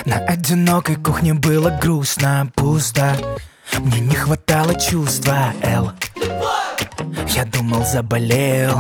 На одинокой кухне было грустно, пусто. Мне не хватало чувства, Эл. Я думал, заболел,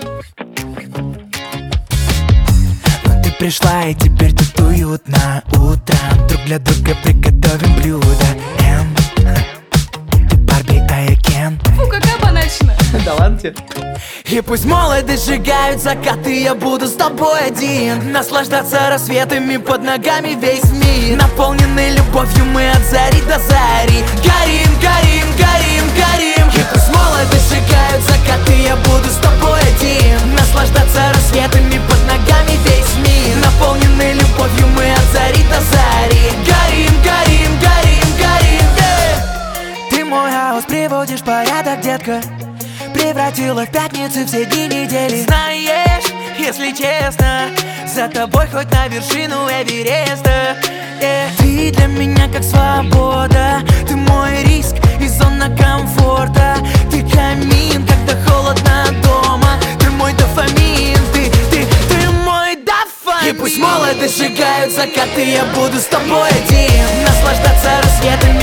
Но ты пришла, и теперь тут уютно. Утром друг для друга приготовим блюдо. Эм, ты Барби, а я Кен. Фу, какая банальщина. Да ладно тебе. И пусть молоды сжигают закаты, я буду с тобой один. Наслаждаться рассветами, под ногами весь мир. Наполненный любовью мы от зари до зари. Горим, горим, горим, горим. И пусть молоды сжигают закаты, я буду с тобой один. Наслаждаться рассветами, под ногами весь мир. Наполненный любовью мы от зари до зари. Горим, горим, горим, горим, Ты мой хаос, приводишь в порядок, детка. Превратила в пятницу все дни недели. Знаешь, если честно, за тобой хоть на вершину Эвереста. Ты для меня как свобода. Ты мой риск и зона комфорта. Ты камин, когда холодно дома. Ты мой дофамин, ты мой дофамин. И пусть молоды сжигают закаты, я буду с тобой один. Наслаждаться рассветами,